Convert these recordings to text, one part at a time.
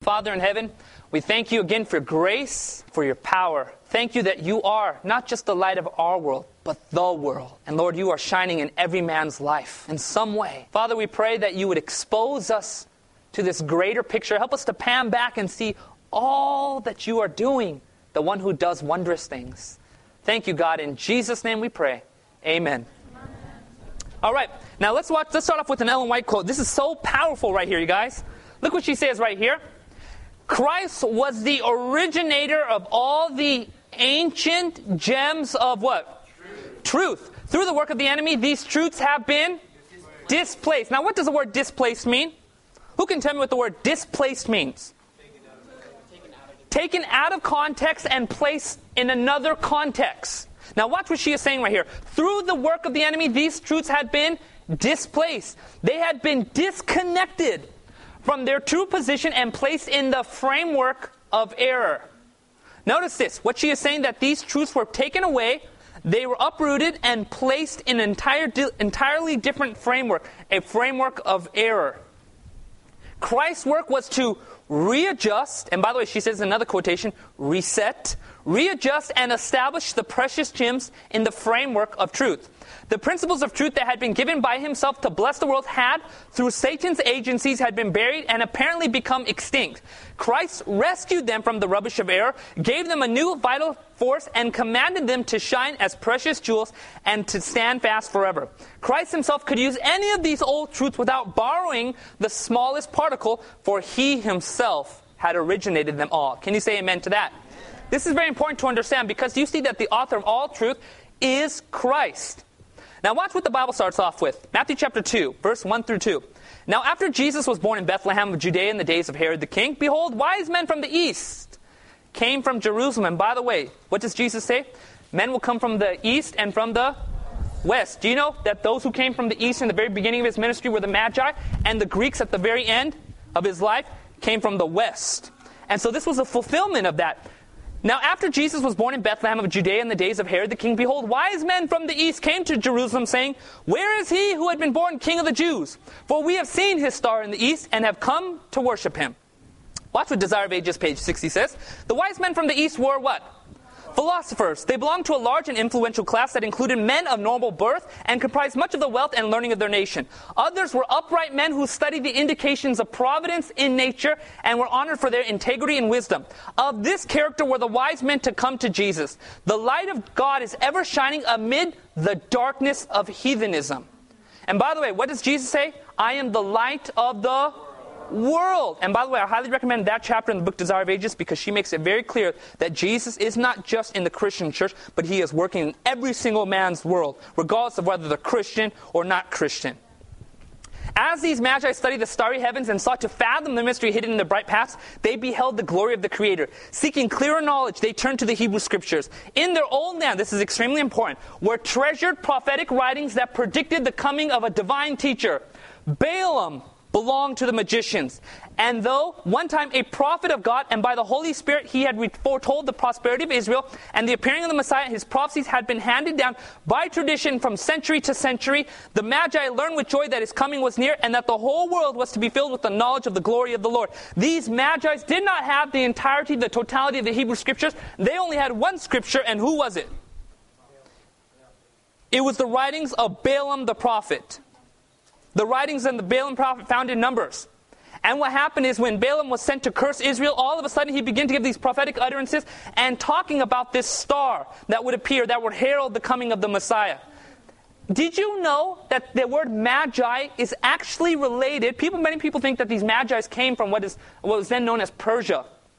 Father in heaven, we thank you again for grace, for your power. Thank you that you are not just the light of our world, but the world. And Lord, you are shining in every man's life in some way. Father, we pray that you would expose us to this greater picture. Help us to pan back and see all that you are doing, the one who does wondrous things. Thank you, God. In Jesus' name we pray. Amen. All right, now let's start off with an Ellen White quote. This is so powerful right here, you guys. Look what she says right here. Christ was the originator of all the ancient gems of what? Truth. Through the work of the enemy, these truths have been displaced. Now, what does the word displaced mean? Who can tell me what the word displaced means? Taken out of context and placed in another context. Now, watch what she is saying right here. Through the work of the enemy, these truths had been displaced. They had been disconnected from their true position and placed in the framework of error. Notice this. What she is saying, that these truths were taken away, they were uprooted and placed in an entirely different framework, a framework of error. Christ's work was to readjust, and by the way, she says in another quotation, reset, readjust and establish the precious gems in the framework of truth. The principles of truth that had been given by himself to bless the world had, through Satan's agencies, had been buried and apparently become extinct. Christ rescued them from the rubbish of error, gave them a new vital force, and commanded them to shine as precious jewels and to stand fast forever. Christ himself could use any of these old truths without borrowing the smallest particle, for he himself had originated them all. Can you say amen to that? This is very important to understand, because you see that the author of all truth is Christ. Now watch what the Bible starts off with. Matthew chapter 2, verse 1 through 2. Now after Jesus was born in Bethlehem of Judea in the days of Herod the king, behold, wise men from the east came from Jerusalem. And by the way, what does Jesus say? Men will come from the east and from the west. Do you know that those who came from the east in the very beginning of his ministry were the Magi, and the Greeks at the very end of his life came from the west? And so this was a fulfillment of that. Now, after Jesus was born in Bethlehem of Judea in the days of Herod the king, behold, wise men from the east came to Jerusalem, saying, where is he who had been born king of the Jews? For we have seen his star in the east and have come to worship him. Watch what Desire of Ages, page 60 says. The wise men from the east were what? Philosophers. They belonged to a large and influential class that included men of noble birth and comprised much of the wealth and learning of their nation. Others were upright men who studied the indications of providence in nature and were honored for their integrity and wisdom. Of this character were the wise men to come to Jesus. The light of God is ever shining amid the darkness of heathenism. And by the way, what does Jesus say? I am the light of the world. And by the way, I highly recommend that chapter in the book Desire of Ages, because she makes it very clear that Jesus is not just in the Christian church, but he is working in every single man's world, regardless of whether they're Christian or not Christian. As these magi studied the starry heavens and sought to fathom the mystery hidden in the bright paths, they beheld the glory of the Creator. Seeking clearer knowledge, they turned to the Hebrew Scriptures. In their own land, this is extremely important, were treasured prophetic writings that predicted the coming of a divine teacher. Balaam belonged to the magicians. And though one time a prophet of God, and by the Holy Spirit he had foretold the prosperity of Israel and the appearing of the Messiah, his prophecies had been handed down by tradition from century to century. The Magi learned with joy that his coming was near and that the whole world was to be filled with the knowledge of the glory of the Lord. These Magi did not have the entirety, the totality of the Hebrew Scriptures. They only had one Scripture, and who was it? It was the writings of Balaam the prophet. The writings of the Balaam prophet found in Numbers. And what happened is, when Balaam was sent to curse Israel, all of a sudden he began to give these prophetic utterances and talking about this star that would appear, that would herald the coming of the Messiah. Did you know that the word magi is actually related? Many people think that these magi came from what was then known as Persia.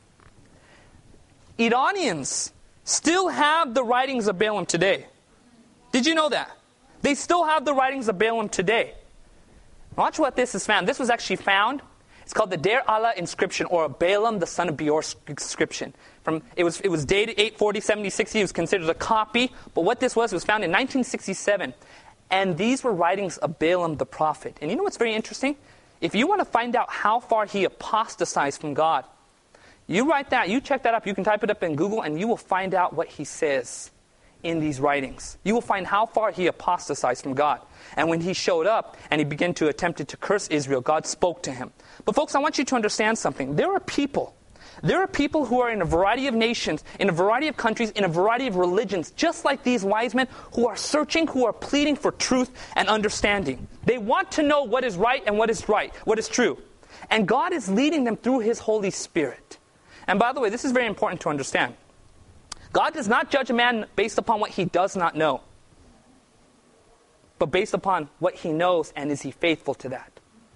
Iranians still have the writings of Balaam today. Did you know that? They still have the writings of Balaam today. Watch what this is found. This was actually found. It's called the Der Allah inscription, or Balaam the son of Beor inscription. It was dated 840, 70, 60. It was considered a copy. But what this was, it was found in 1967. And these were writings of Balaam the prophet. And you know what's very interesting? If you want to find out how far he apostatized from God, you write that, you check that up, you can type it up in Google, and you will find out what he says in these writings. You will find how far he apostatized from God. And when he showed up and he began to attempt to curse Israel, God spoke to him. But folks, I want you to understand something. There are people who are in a variety of nations, in a variety of countries, in a variety of religions, just like these wise men, who are searching, who are pleading for truth and understanding. They want to know what is right and what is true. And God is leading them through his Holy Spirit. And by the way, this is very important to understand. God does not judge a man based upon what he does not know, but based upon what he knows, and is he faithful to that.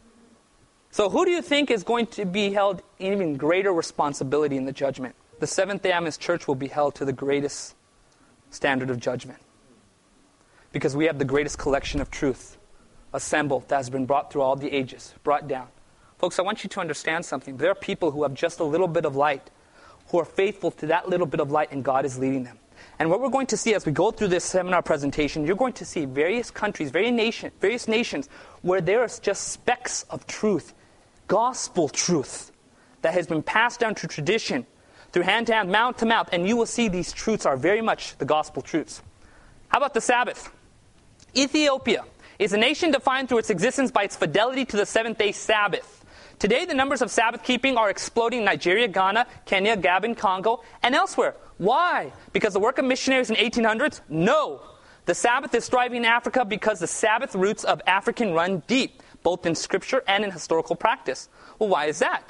So who do you think is going to be held in even greater responsibility in the judgment? The Seventh-day Adventist Church will be held to the greatest standard of judgment, because we have the greatest collection of truth assembled that has been brought through all the ages, brought down. Folks, I want you to understand something. There are people who have just a little bit of light, who are faithful to that little bit of light, and God is leading them. And what we're going to see as we go through this seminar presentation, you're going to see various countries, various nations, where there is just specks of truth, gospel truth, that has been passed down through tradition, through hand to hand, mouth to mouth, and you will see these truths are very much the gospel truths. How about the Sabbath? Ethiopia is a nation defined through its existence by its fidelity to the seventh-day Sabbath. Today, the numbers of Sabbath keeping are exploding in Nigeria, Ghana, Kenya, Gabon, Congo, and elsewhere. Why? Because the work of missionaries in the 1800s? No. The Sabbath is thriving in Africa because the Sabbath roots of African run deep, both in scripture and in historical practice. Well, why is that?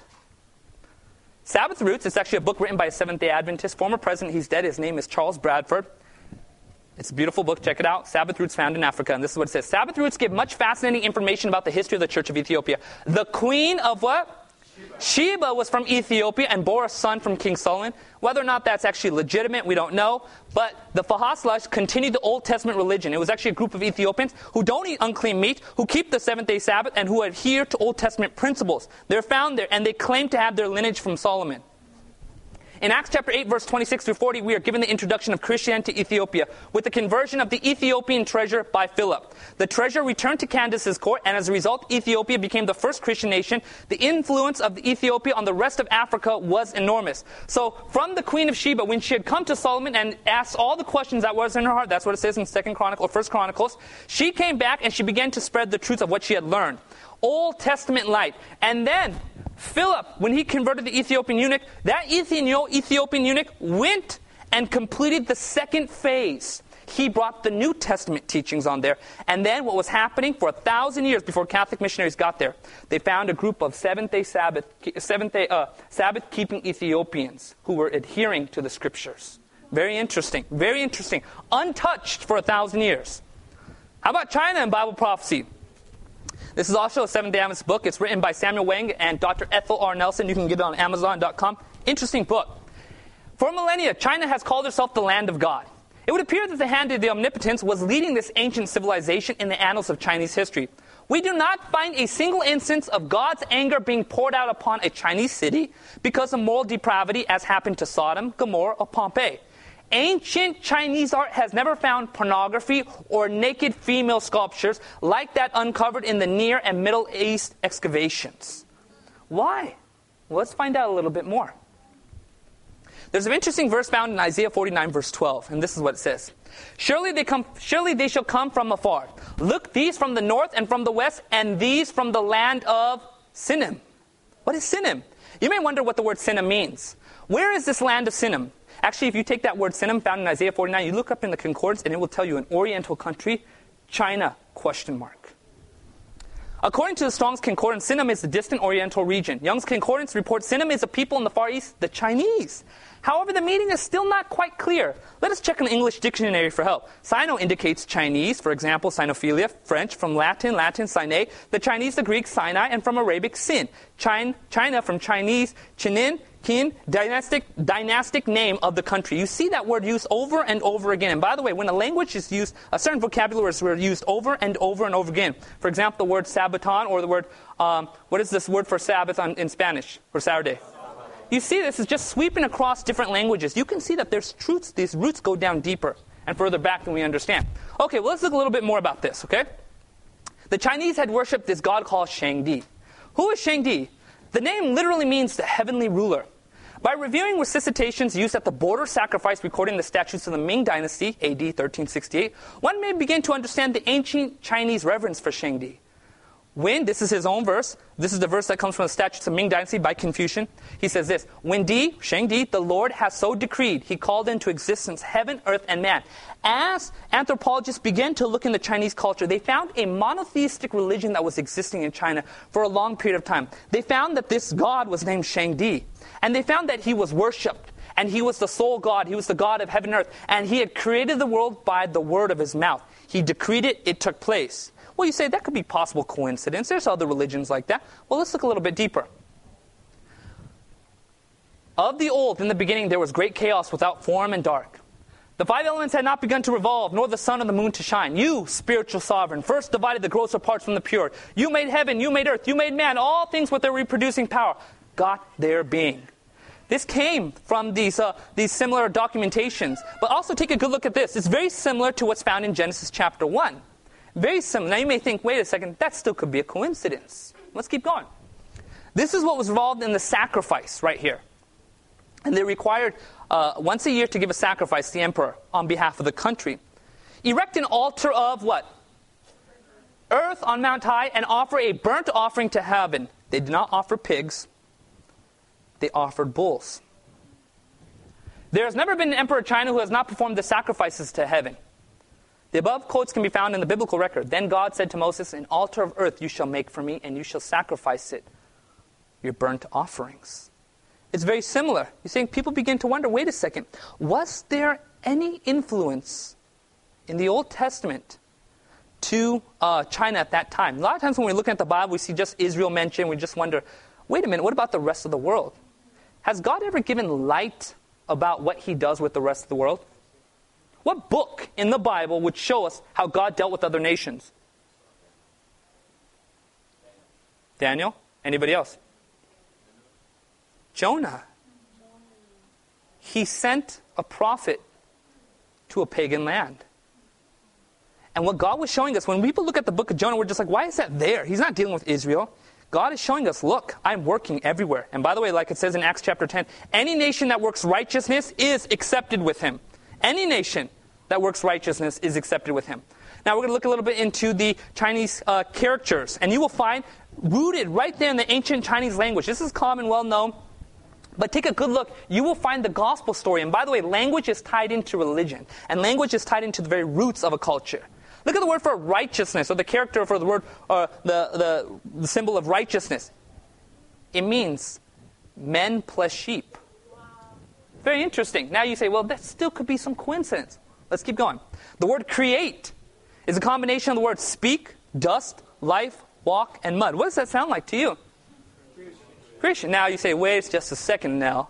Sabbath Roots is actually a book written by a Seventh-day Adventist, former president. He's dead. His name is Charles Bradford. It's a beautiful book. Check it out. Sabbath Roots Found in Africa. And this is what it says. Sabbath Roots give much fascinating information about the history of the Church of Ethiopia. The queen of what? Sheba was from Ethiopia and bore a son from King Solomon. Whether or not that's actually legitimate, we don't know. But the Fahaslash continued the Old Testament religion. It was actually a group of Ethiopians who don't eat unclean meat, who keep the seventh-day Sabbath, and who adhere to Old Testament principles. They're found there, and they claim to have their lineage from Solomon. In Acts chapter 8, verse 26 through 40, we are given the introduction of Christianity to Ethiopia with the conversion of the Ethiopian treasure by Philip. The treasure returned to Candace's court, and as a result, Ethiopia became the first Christian nation. The influence of Ethiopia on the rest of Africa was enormous. So, from the Queen of Sheba, when she had come to Solomon and asked all the questions that was in her heart, that's what it says in 1 Chronicles, she came back and she began to spread the truth of what she had learned. Old Testament light. And then Philip, when he converted the Ethiopian eunuch, that Ethiopian eunuch went and completed the second phase. He brought the New Testament teachings on there. And then what was happening for 1,000 years before Catholic missionaries got there, they found a group of Sabbath-keeping Ethiopians who were adhering to the scriptures. Very interesting. Very interesting. Untouched for 1,000 years. How about China and Bible prophecy? This is also a Seventh-day Adventist book. It's written by Samuel Wang and Dr. Ethel R. Nelson. You can get it on Amazon.com. Interesting book. For millennia, China has called herself the land of God. It would appear that the hand of the omnipotence was leading this ancient civilization in the annals of Chinese history. We do not find a single instance of God's anger being poured out upon a Chinese city because of moral depravity, as happened to Sodom, Gomorrah, or Pompeii. Ancient Chinese art has never found pornography or naked female sculptures like that uncovered in the Near and Middle East excavations. Why? Well, let's find out a little bit more. There's an interesting verse found in Isaiah 49, verse 12, and this is what it says. Surely they shall come from afar. Look, these from the north and from the west, and these from the land of Sinim. What is Sinim? You may wonder what the word Sinim means. Where is this land of Sinim? Actually, if you take that word Sinim found in Isaiah 49, you look up in the concordance and it will tell you an oriental country, China, ? According to the Strong's Concordance, Sinim is the distant oriental region. Young's Concordance reports Sinim is a people in the Far East, the Chinese. However, the meaning is still not quite clear. Let us check an English dictionary for help. Sino indicates Chinese, for example, Sinophilia, French, from Latin, Sine, the Chinese, the Greek, Sinai, and from Arabic, Sin. China from Chinese, Chinin, Qin, dynastic name of the country. You see that word used over and over again. And by the way, when a language is used, a certain vocabulary is used over and over and over again. For example, the word Sabaton, or the word, what is this word for Sabbath in Spanish, for Saturday? You see this is just sweeping across different languages. You can see that there's truths, these roots go down deeper and further back than we understand. Okay, well, let's look a little bit more about this, okay? The Chinese had worshipped this god called Shangdi. Who is Shangdi? The name literally means the heavenly ruler. By reviewing resuscitations used at the border sacrifice recording the statutes of the Ming Dynasty, AD 1368, one may begin to understand the ancient Chinese reverence for Shangdi. When, this is his own verse, this is the verse that comes from the statutes of Ming Dynasty by Confucian. He says this, when Shangdi, the Lord has so decreed, he called into existence heaven, earth, and man. As anthropologists began to look into Chinese culture, they found a monotheistic religion that was existing in China for a long period of time. They found that this god was named Shangdi. And they found that he was worshipped. And he was the sole God. He was the God of heaven and earth. And he had created the world by the word of his mouth. He decreed it, it took place. Well, you say that could be possible coincidence. There's other religions like that. Well, let's look a little bit deeper. Of the old, in the beginning, there was great chaos without form and dark. The five elements had not begun to revolve, nor the sun or the moon to shine. You, spiritual sovereign, first divided the grosser parts from the pure. You made heaven, you made earth, you made man, all things with their reproducing power got their being. This came from these similar documentations. But also take a good look at this. It's very similar to what's found in Genesis chapter 1. Very similar. Now you may think, wait a second, that still could be a coincidence. Let's keep going. This is what was involved in the sacrifice right here. And they required once a year to give a sacrifice to the emperor on behalf of the country. Erect an altar of what? Earth on Mount High and offer a burnt offering to heaven. They did not offer pigs. They offered bulls. There has never been an emperor of China who has not performed the sacrifices to heaven. The above quotes can be found in the biblical record. Then God said to Moses, an altar of earth you shall make for me, and you shall sacrifice it, your burnt offerings. It's very similar. You're saying people begin to wonder, wait a second, was there any influence in the Old Testament to China at that time? A lot of times when we look at the Bible, we see just Israel mentioned. We just wonder, wait a minute, what about the rest of the world? Has God ever given light about what he does with the rest of the world? What book in the Bible would show us how God dealt with other nations? Daniel? Anybody else? Jonah. He sent a prophet to a pagan land. And what God was showing us, when people look at the book of Jonah, we're just like, why is that there? He's not dealing with Israel. God is showing us, look, I'm working everywhere. And by the way, like it says in Acts chapter 10, any nation that works righteousness is accepted with him. Any nation that works righteousness is accepted with him. Now we're going to look a little bit into the Chinese characters. And you will find, rooted right there in the ancient Chinese language, this is common, well known, but take a good look, you will find the gospel story. And by the way, language is tied into religion. And language is tied into the very roots of a culture. Look at the word for righteousness, or the character for the word, the symbol of righteousness. It means men plus sheep. Very interesting. Now you say, well, that still could be some coincidence. Let's keep going. The word create is a combination of the words speak, dust, life, walk, and mud. What does that sound like to you? Creation. Now you say, wait just a second now.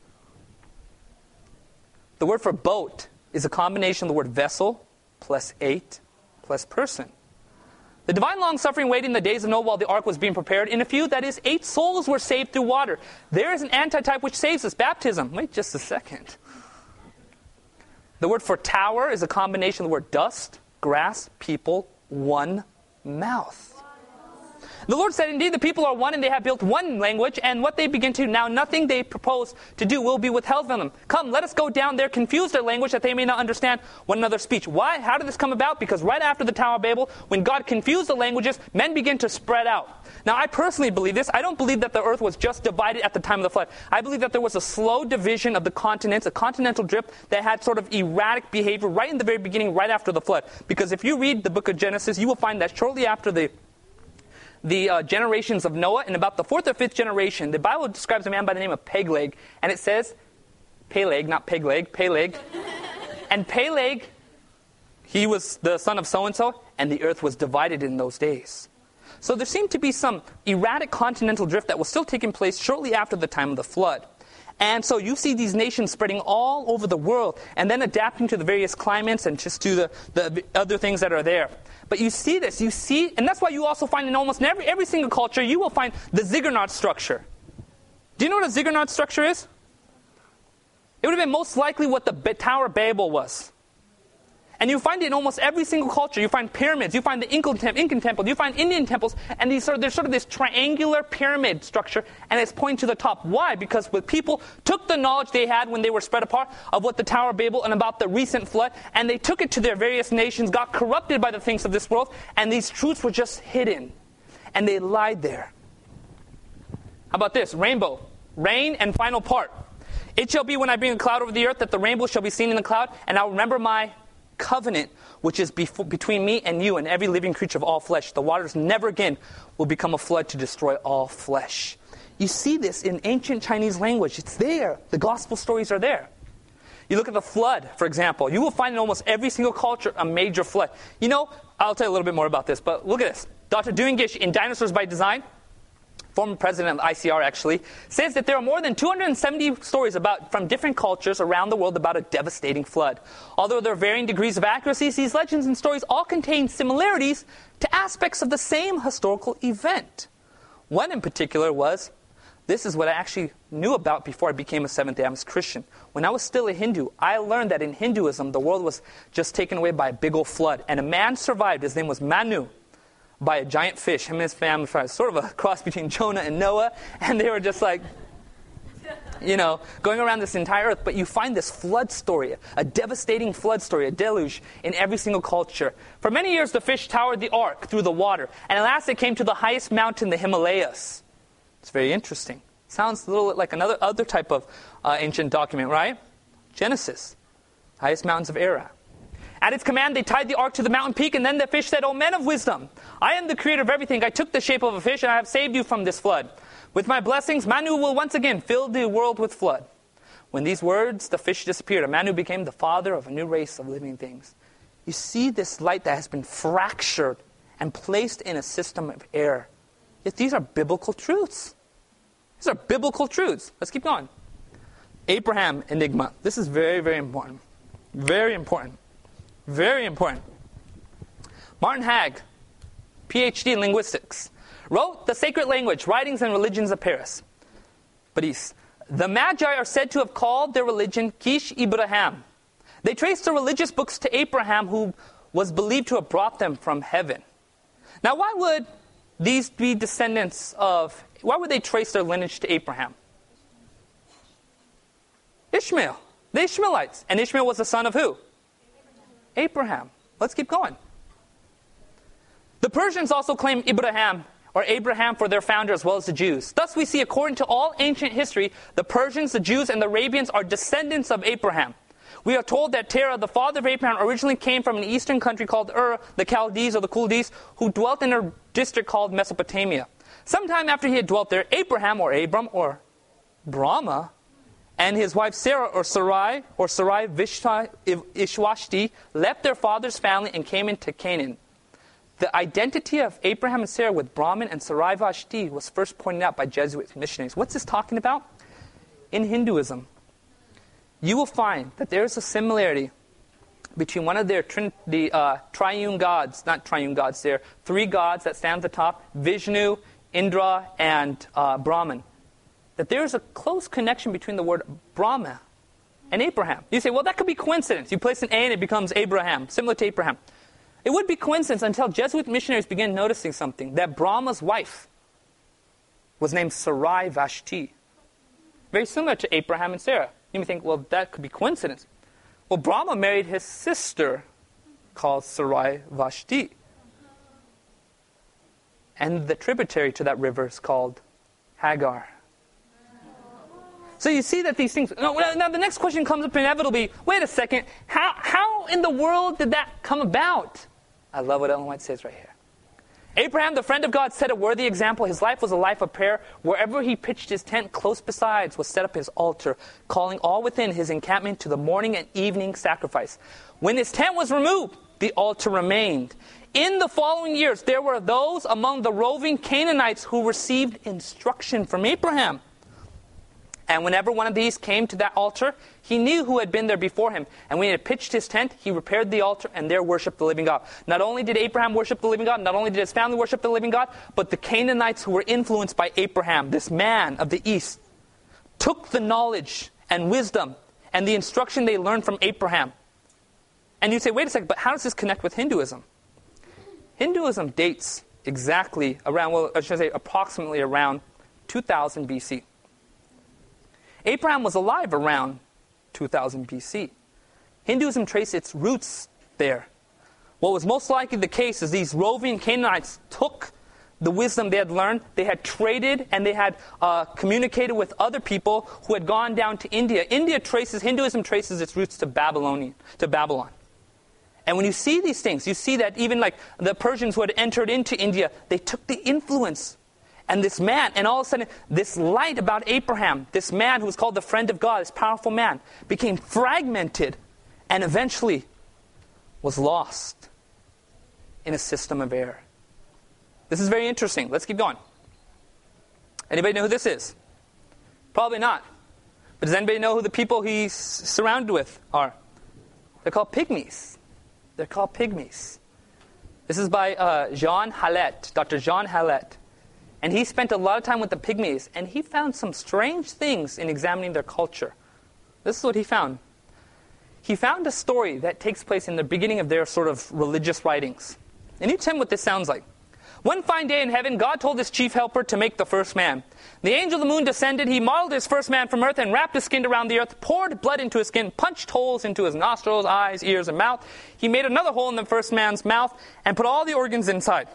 The word for boat is a combination of the word vessel plus eight plus person. The divine long-suffering waited in the days of Noah while the ark was being prepared. In a few, that is, 8 souls were saved through water. There is an antitype which saves us, baptism. Wait just a second. The word for tower is a combination of the word dust, grass, people, one mouth. The Lord said, indeed, the people are one, and they have built one language, and what they begin to now, nothing they propose to do will be withheld from them. Come, let us go down there, confuse their language, that they may not understand one another's speech. Why? How did this come about? Because right after the Tower of Babel, when God confused the languages, men began to spread out. Now, I personally believe this. I don't believe that the earth was just divided at the time of the flood. I believe that there was a slow division of the continents, a continental drift that had sort of erratic behavior right in the very beginning, right after the flood. Because if you read the book of Genesis, you will find that shortly after the generations of Noah, in about the 4th or 5th generation, the Bible describes a man by the name of Peleg, and it says, Peleg, not peg leg, Peleg. And Peleg, he was the son of so-and-so, and the earth was divided in those days. So there seemed to be some erratic continental drift that was still taking place shortly after the time of the flood. And so you see these nations spreading all over the world and then adapting to the various climates and just to the other things that are there. But you see this, and that's why you also find in almost every single culture, you will find the ziggurat structure. Do you know what a ziggurat structure is? It would have been most likely what the Tower of Babel was. And you find it in almost every single culture. You find pyramids, you find the Incan temple, you find Indian temples, and there's sort of this triangular pyramid structure, and it's pointing to the top. Why? Because when people took the knowledge they had when they were spread apart of what the Tower of Babel and about the recent flood, and they took it to their various nations, got corrupted by the things of this world, and these truths were just hidden. And they lied there. How about this? Rainbow. Rain and final part. It shall be when I bring a cloud over the earth that the rainbow shall be seen in the cloud, and I'll remember my covenant, which is between me and you and every living creature of all flesh. The waters never again will become a flood to destroy all flesh. You see this in ancient Chinese language. It's there. The gospel stories are there. You look at the flood, for example. You will find in almost every single culture a major flood. You know, I'll tell you a little bit more about this, but look at this. Dr. Doing Gish in Dinosaurs by Design, former president of ICR actually, says that there are more than 270 stories from different cultures around the world about a devastating flood. Although there are varying degrees of accuracy, these legends and stories all contain similarities to aspects of the same historical event. One in particular was, this is what I actually knew about before I became a Seventh-day Adventist Christian. When I was still a Hindu, I learned that in Hinduism, the world was just taken away by a big old flood. And a man survived, his name was Manu, by a giant fish. Him and his family, sort of a cross between Jonah and Noah, and they were just like, going around this entire earth. But you find this flood story, a devastating flood story, a deluge, in every single culture. For many years, the fish towered the ark through the water, and at last it came to the highest mountain, the Himalayas. It's very interesting. Sounds a little like other type of ancient document, right? Genesis, highest mountains of Ararat. At its command, they tied the ark to the mountain peak, and then the fish said, "O men of wisdom, I am the creator of everything. I took the shape of a fish, and I have saved you from this flood. With my blessings, Manu will once again fill the world with flood." When these words, the fish disappeared, and Manu became the father of a new race of living things. You see this light that has been fractured and placed in a system of air. Yet these are biblical truths. These are biblical truths. Let's keep going. Abraham enigma. This is very, very important. Very important. Very important. Martin Hagg, PhD in linguistics, wrote The Sacred Language, Writings and Religions of Paris. Paris. The Magi are said to have called their religion Kish Ibrahim. They traced the religious books to Abraham, who was believed to have brought them from heaven. Now, why would these be why would they trace their lineage to Abraham? Ishmael. The Ishmaelites. And Ishmael was the son of who? Abraham. Let's keep going. The Persians also claim Ibrahim for their founder as well as the Jews. Thus we see, according to all ancient history, the Persians, the Jews, and the Arabians are descendants of Abraham. We are told that Terah, the father of Abraham, originally came from an eastern country called the Chaldees or the Kuldees, who dwelt in a district called Mesopotamia. Sometime after he had dwelt there, Abraham or Abram or Brahma and his wife Sarah or Sarai Ishwashti left their father's family and came into Canaan. The identity of Abraham and Sarah with Brahman and Sarai Vashti was first pointed out by Jesuit missionaries. What's this talking about? In Hinduism, you will find that there is a similarity between one of their triune gods, not triune gods, there are three gods that stand at the top, Vishnu, Indra, and Brahman. That there is a close connection between the word Brahma and Abraham. You say, well, that could be coincidence. You place an A and it becomes Abraham, similar to Abraham. It would be coincidence until Jesuit missionaries began noticing something, that Brahma's wife was named Sarai Vashti. Very similar to Abraham and Sarah. You may think, well, that could be coincidence. Well, Brahma married his sister called Sarai Vashti. And the tributary to that river is called Hagar. So you see that these things... Now the next question comes up inevitably. Wait a second. How in the world did that come about? I love what Ellen White says right here. Abraham, the friend of God, set a worthy example. His life was a life of prayer. Wherever he pitched his tent, close besides was set up his altar, calling all within his encampment to the morning and evening sacrifice. When his tent was removed, the altar remained. In the following years, there were those among the roving Canaanites who received instruction from Abraham. And whenever one of these came to that altar, he knew who had been there before him. And when he had pitched his tent, he repaired the altar and there worshipped the living God. Not only did Abraham worship the living God, not only did his family worship the living God, but the Canaanites who were influenced by Abraham, this man of the east, took the knowledge and wisdom and the instruction they learned from Abraham And you say, wait a second, but how does this connect with Hinduism? Hinduism dates exactly around, well, I should say approximately around 2000 BC. Abraham was alive around 2000 BC. Hinduism traced its roots there. What was most likely the case is these roving Canaanites took the wisdom they had learned, they had traded, and they had communicated with other people who had gone down to India. Hinduism traces its roots to Babylon. And when you see these things, you see that even like the Persians who had entered into India, they took the influence. And this man, and all of a sudden, this light about Abraham, this man who was called the friend of God, this powerful man, became fragmented and eventually was lost in a system of error. This is very interesting. Let's keep going. Anybody know who this is? Probably not. But does anybody know who the people he's surrounded with are? They're called pygmies. They're called pygmies. This is by Jean Hallett, Dr. Jean Hallett. And he spent a lot of time with the pygmies, and he found some strange things in examining their culture. This is what he found. He found a story that takes place in the beginning of their sort of religious writings. And you tell me what this sounds like. One fine day in heaven, God told his chief helper to make the first man. The angel of the moon descended. He modeled his first man from earth and wrapped his skin around the earth, poured blood into his skin, punched holes into his nostrils, eyes, ears, and mouth. He made another hole in the first man's mouth and put all the organs inside.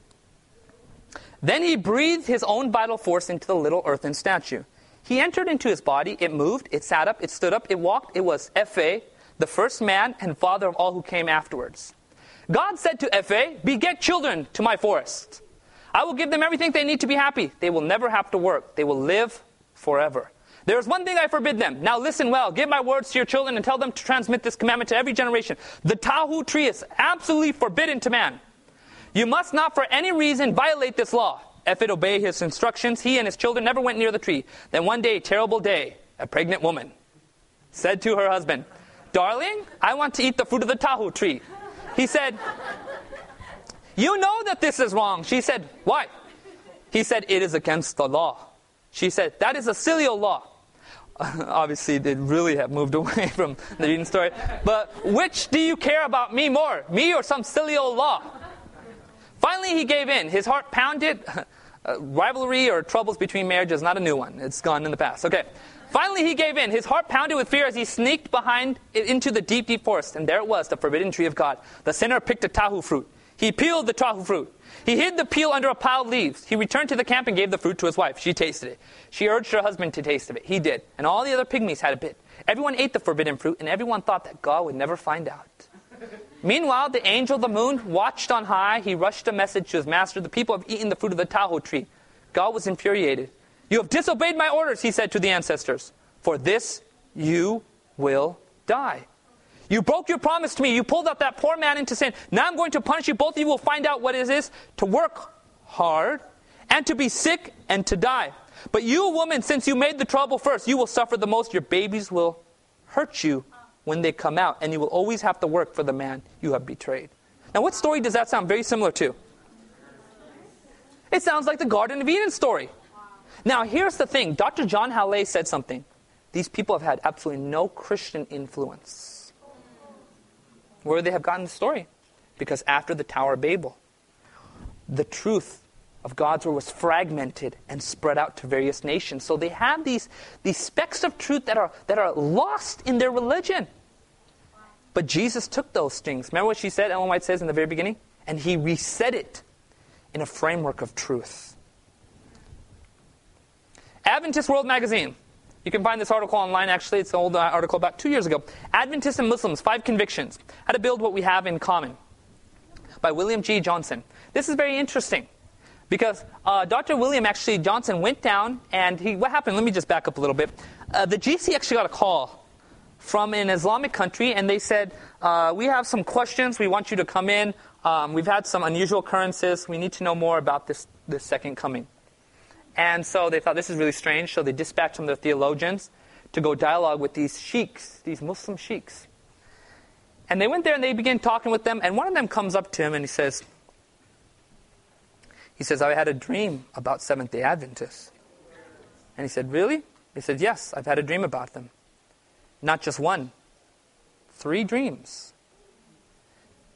Then he breathed his own vital force into the little earthen statue. He entered into his body. It moved. It sat up. It stood up. It walked. It was Ephe, the first man and father of all who came afterwards. God said to Ephe, beget children to my forest. I will give them everything they need to be happy. They will never have to work. They will live forever. There is one thing I forbid them. Now listen well. Give my words to your children and tell them to transmit this commandment to every generation. The Tahu tree is absolutely forbidden to man. You must not for any reason violate this law. Ephe obeyed his instructions. He and his children never went near the tree. Then one day, terrible day, a pregnant woman said to her husband, darling, I want to eat the fruit of the Tahu tree. He said, you know that this is wrong. She said, why? He said, it is against the law. She said, that is a silly old law. Obviously, they really have moved away from the Eden story. But which do you care about me more? Me or some silly old law? Finally, he gave in. His heart pounded. Rivalry or troubles between marriage is not a new one. It's gone in the past. Okay. Finally, he gave in. His heart pounded with fear as he sneaked behind into the deep, deep forest. And there it was, the forbidden tree of God. The sinner picked a tahu fruit. He peeled the tahu fruit. He hid the peel under a pile of leaves. He returned to the camp and gave the fruit to his wife. She tasted it. She urged her husband to taste of it. He did. And all the other pygmies had a bit. Everyone ate the forbidden fruit, and everyone thought that God would never find out. Meanwhile, the angel of the moon watched on high. He rushed a message to his master. The people have eaten the fruit of the tahu tree. God was infuriated. You have disobeyed my orders, he said to the ancestors. For this you will die. You broke your promise to me. You pulled up that poor man into sin. Now I'm going to punish you. Both of you will find out what it is to work hard and to be sick and to die. But you, woman, since you made the trouble first, you will suffer the most. Your babies will hurt you when they come out, and you will always have to work for the man you have betrayed. Now, what story does that sound very similar to? It sounds like the Garden of Eden story. Now, here's the thing. Dr. John Hallett said something. These people have had absolutely no Christian influence. Where would they have gotten the story? Because after the Tower of Babel, the truth of God's word was fragmented and spread out to various nations. So they have these specks of truth that are lost in their religion. But Jesus took those things. Remember what she said, Ellen White says in the very beginning? And he reset it in a framework of truth. Adventist World Magazine. You can find this article online, actually. It's an old article about 2 years ago. Adventists and Muslims, 5 Convictions. How to Build What We Have in Common. By William G. Johnson. This is very interesting. Because Dr. William actually, Johnson, went down and what happened? Let me just back up a little bit. The GC actually got a call from an Islamic country, and they said, we have some questions. We want you to come in. We've had some unusual occurrences. We need to know more about this second coming. And so they thought this is really strange, so they dispatched some of their theologians to go dialogue with these sheiks, these Muslim sheiks. And they went there and they began talking with them, and one of them comes up to him and he says, I had a dream about Seventh-day Adventists. And he said, really? He said, yes, I've had a dream about them. Not just one, 3 dreams.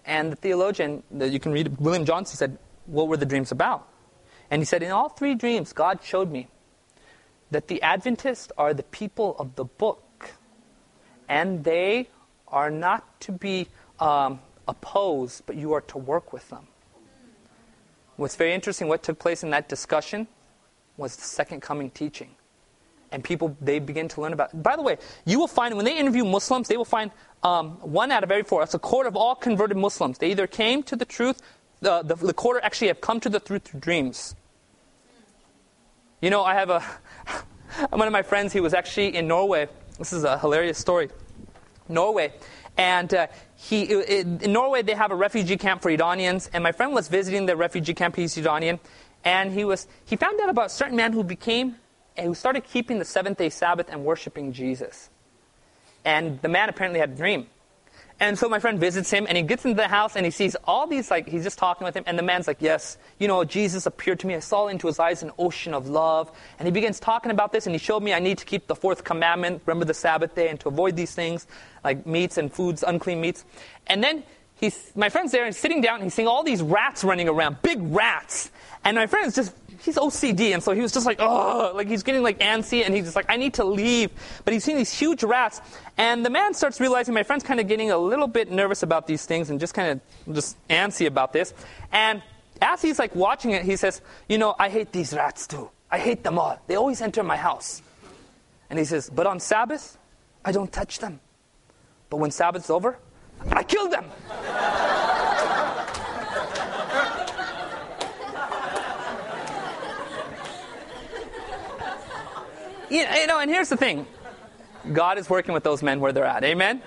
And the theologian, you can read it, William Johnson, said, what were the dreams about? And he said, in all three dreams, God showed me that the Adventists are the people of the book, and they are not to be opposed, but you are to work with them. What's very interesting, what took place in that discussion was the second coming teaching. And people, they begin to learn about it. By the way, you will find, when they interview Muslims, they will find one out of every four. It's a quarter of all converted Muslims. They either came to the truth, the quarter actually have come to the truth through dreams. You know, I have one of my friends, he was actually in Norway. This is a hilarious story. Norway. And in Norway, they have a refugee camp for Iranians. And my friend was visiting the refugee camp. He's Iranian. And he found out about a certain man who started keeping the seventh-day Sabbath and worshiping Jesus. And the man apparently had a dream. And so my friend visits him, and he gets into the house, and he sees all these, he's just talking with him, and the man's like, yes, Jesus appeared to me. I saw into his eyes an ocean of love. And he begins talking about this, and he showed me I need to keep the fourth commandment, remember the Sabbath day, and to avoid these things, like meats and foods, unclean meats. And then my friend's there, and sitting down, and he's seeing all these rats running around, big rats. And my friend is he's OCD, and so he was just like, oh, like he's getting antsy, and he's just like, I need to leave. But he's seeing these huge rats, and the man starts realizing my friend's kind of getting a little bit nervous about these things and just kind of just antsy about this. And as he's watching it, he says, I hate these rats too. I hate them all. They always enter my house. And he says, but on Sabbath, I don't touch them. But when Sabbath's over, I kill them. And here's the thing. God is working with those men where they're at. Amen?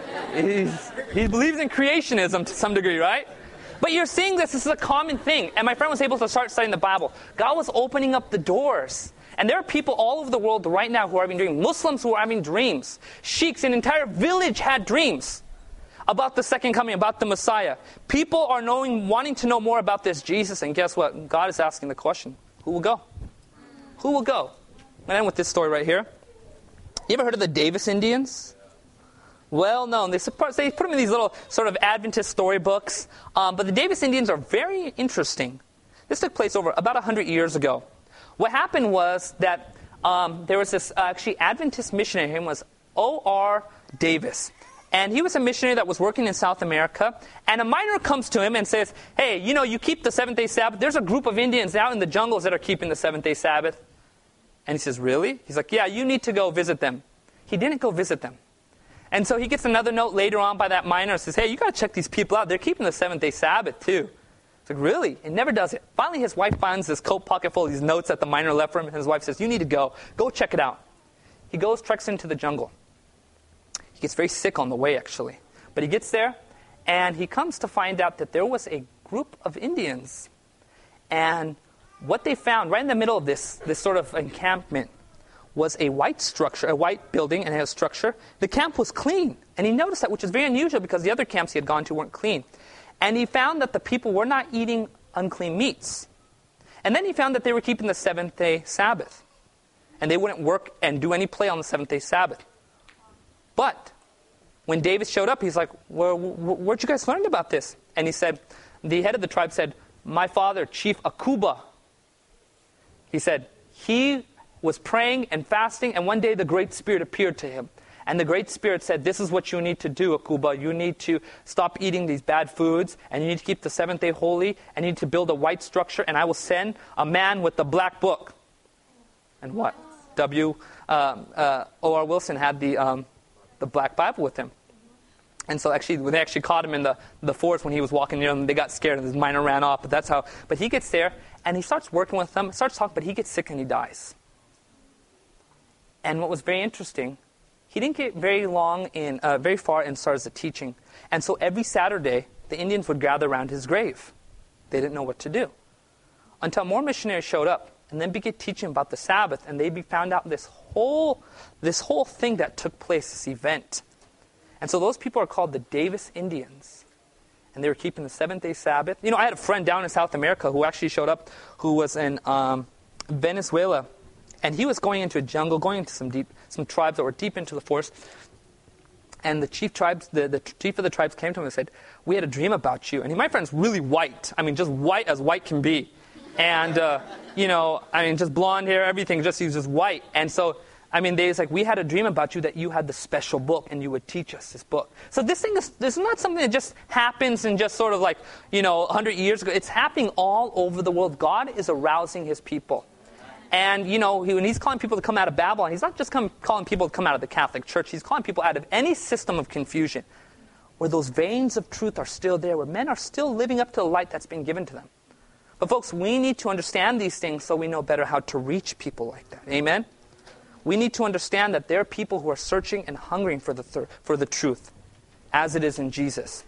He believes in creationism to some degree, right? But you're seeing this is a common thing. And my friend was able to start studying the Bible. God was opening up the doors. And there are people all over the world right now who are having dreams. Muslims who are having dreams. Sheiks, an entire village had dreams about the second coming, about the Messiah. People are wanting to know more about this Jesus. And guess what? God is asking the question, who will go? Who will go? I'm going to end with this story right here. You ever heard of the Davis Indians? Well known. They put them in these little sort of Adventist storybooks. But the Davis Indians are very interesting. This took place over about 100 years ago. What happened was that there was this actually Adventist missionary. His name was O.R. Davis. And he was a missionary that was working in South America. And a miner comes to him and says, hey, you keep the seventh-day Sabbath. There's a group of Indians out in the jungles that are keeping the seventh-day Sabbath. And he says, really? He's like, yeah, you need to go visit them. He didn't go visit them. And so he gets another note later on by that miner and says, hey, you got to check these people out. They're keeping the seventh-day Sabbath too. It's like, really? He never does it. Finally, his wife finds this coat pocket full of these notes that the miner left for him. And his wife says, you need to go. Go check it out. He goes, treks into the jungle. He gets very sick on the way, actually. But he gets there, and he comes to find out that there was a group of Indians. And what they found right in the middle of this sort of encampment was a white structure, a white building, and it had a structure. The camp was clean. And he noticed that, which is very unusual because the other camps he had gone to weren't clean. And he found that the people were not eating unclean meats. And then he found that they were keeping the seventh-day Sabbath. And they wouldn't work and do any play on the seventh-day Sabbath. But when Davis showed up, he's like, where'd you guys learn about this? And he said, the head of the tribe said, my father, Chief Akuba, he said, he was praying and fasting, and one day the Great Spirit appeared to him. And the Great Spirit said, this is what you need to do, Akuba. You need to stop eating these bad foods, and you need to keep the seventh day holy, and you need to build a white structure, and I will send a man with the black book. And what? O.R. Wilson had the black Bible with him. And so actually, when they actually caught him in the forest when he was walking near them, they got scared and his miner ran off. But he gets there and he starts working with them, starts talking, but he gets sick and he dies. And what was very interesting, he didn't get very far in start as a teaching. And so every Saturday, the Indians would gather around his grave. They didn't know what to do. Until more missionaries showed up and then began teaching about the Sabbath, and they found out this whole thing that took place, this event. And so those people are called the Davis Indians. And they were keeping the seventh-day Sabbath. I had a friend down in South America who actually showed up, who was in Venezuela. And he was going into a jungle, going into some tribes that were deep into the forest. And the chief of the tribes came to him and said, we had a dream about you. And my friend's really white. I mean, just white as white can be. And, just blonde hair, everything, he's just white. And so, it's like, we had a dream about you that you had the special book and you would teach us this book. So this is not something that just happens in just sort of 100 years ago. It's happening all over the world. God is arousing his people. And, when he's calling people to come out of Babylon, he's not just calling people to come out of the Catholic Church. He's calling people out of any system of confusion where those veins of truth are still there, where men are still living up to the light that's been given to them. But folks, we need to understand these things so we know better how to reach people like that. Amen? We need to understand that there are people who are searching and hungering for the truth, as it is in Jesus.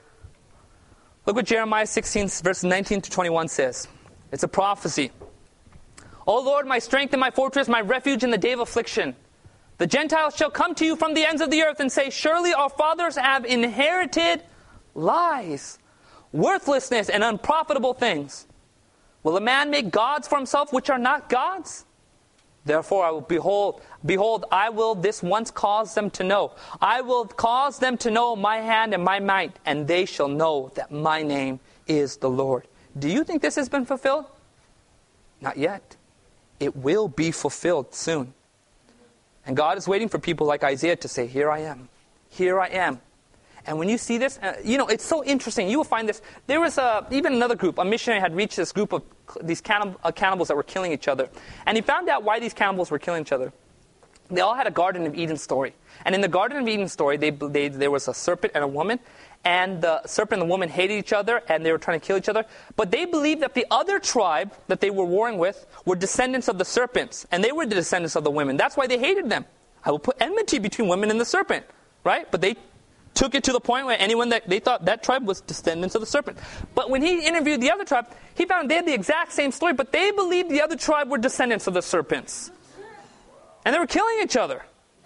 Look what Jeremiah 16, verses 19 to 21 says. It's a prophecy. O Lord, my strength and my fortress, my refuge in the day of affliction. The Gentiles shall come to you from the ends of the earth and say, surely our fathers have inherited lies, worthlessness, and unprofitable things. Will a man make gods for himself which are not gods? Therefore I will behold, I will this once cause them to know. I will cause them to know my hand and my might, and they shall know that my name is the Lord. Do you think this has been fulfilled? Not yet. It will be fulfilled soon. And God is waiting for people like Isaiah to say, here I am. Here I am. And when you see this, it's so interesting. You will find this. There was even another group. A missionary had reached this group of these cannibals that were killing each other. And he found out why these cannibals were killing each other. They all had a Garden of Eden story. And in the Garden of Eden story, there was a serpent and a woman. And the serpent and the woman hated each other, and they were trying to kill each other. But they believed that the other tribe that they were warring with were descendants of the serpents. And they were the descendants of the women. That's why they hated them. I will put enmity between women and the serpent. Right? But they took it to the point where anyone that they thought that tribe was descendants of the serpent. But when he interviewed the other tribe, he found they had the exact same story, but they believed the other tribe were descendants of the serpents. And they were killing each other.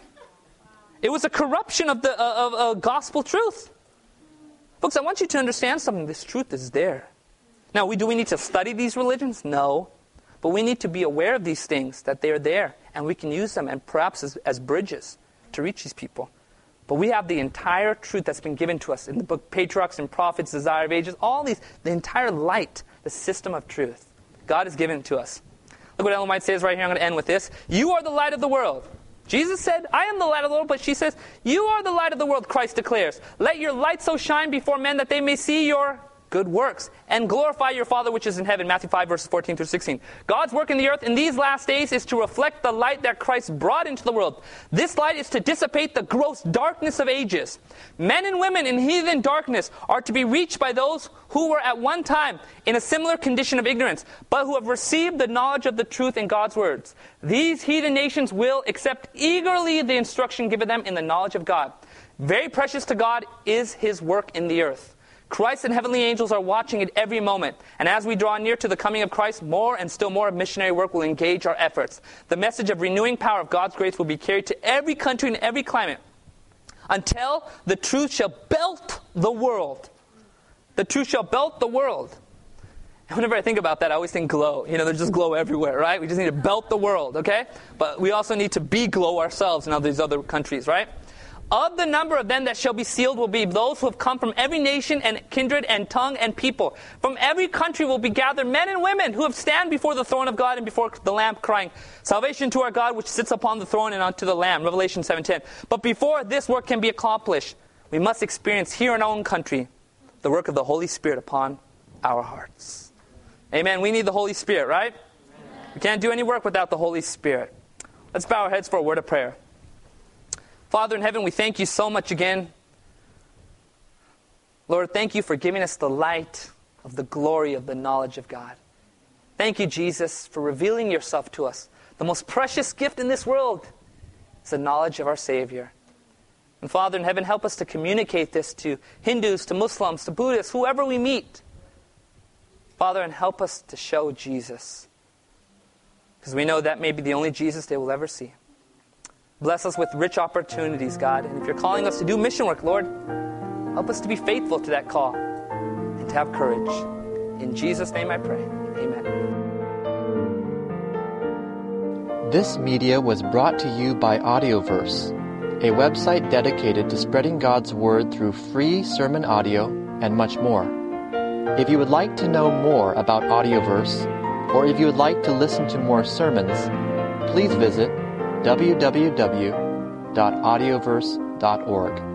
It was a corruption of the gospel truth. Folks, I want you to understand something. This truth is there. Now, do we need to study these religions? No. But we need to be aware of these things, that they're there, and we can use them and perhaps as bridges to reach these people. But we have the entire truth that's been given to us in the book Patriarchs and Prophets, Desire of Ages, all these, the entire light, the system of truth. God has given it to us. Look what Ellen White says right here. I'm going to end with this. You are the light of the world. Jesus said, I am the light of the world, but she says, you are the light of the world, Christ declares. Let your light so shine before men that they may see your good works and glorify your Father which is in heaven. Matthew 5, verses 14 through 16. God's work in the earth in these last days is to reflect the light that Christ brought into the world. This light is to dissipate the gross darkness of ages. Men and women in heathen darkness are to be reached by those who were at one time in a similar condition of ignorance, but who have received the knowledge of the truth in God's words. These heathen nations will accept eagerly the instruction given them in the knowledge of God. Very precious to God is His work in the earth. Christ and heavenly angels are watching at every moment. And as we draw near to the coming of Christ, more and still more of missionary work will engage our efforts. The message of renewing power of God's grace will be carried to every country and every climate until the truth shall belt the world. The truth shall belt the world. And whenever I think about that, I always think glow. There's just glow everywhere, right? We just need to belt the world, okay? But we also need to be glow ourselves in all these other countries, right? Of the number of them that shall be sealed will be those who have come from every nation and kindred and tongue and people. From every country will be gathered men and women who have stand before the throne of God and before the Lamb, crying, salvation to our God which sits upon the throne and unto the Lamb. Revelation 7:10. But before this work can be accomplished, we must experience here in our own country the work of the Holy Spirit upon our hearts. Amen. We need the Holy Spirit, right? Amen. We can't do any work without the Holy Spirit. Let's bow our heads for a word of prayer. Father in heaven, we thank you so much again. Lord, thank you for giving us the light of the glory of the knowledge of God. Thank you, Jesus, for revealing yourself to us. The most precious gift in this world is the knowledge of our Savior. And Father in heaven, help us to communicate this to Hindus, to Muslims, to Buddhists, whoever we meet. Father, and help us to show Jesus. Because we know that may be the only Jesus they will ever see. Bless us with rich opportunities, God. And if you're calling us to do mission work, Lord, help us to be faithful to that call and to have courage. In Jesus' name I pray. Amen. This media was brought to you by Audioverse, a website dedicated to spreading God's Word through free sermon audio and much more. If you would like to know more about Audioverse, or if you would like to listen to more sermons, please visit www.audioverse.org.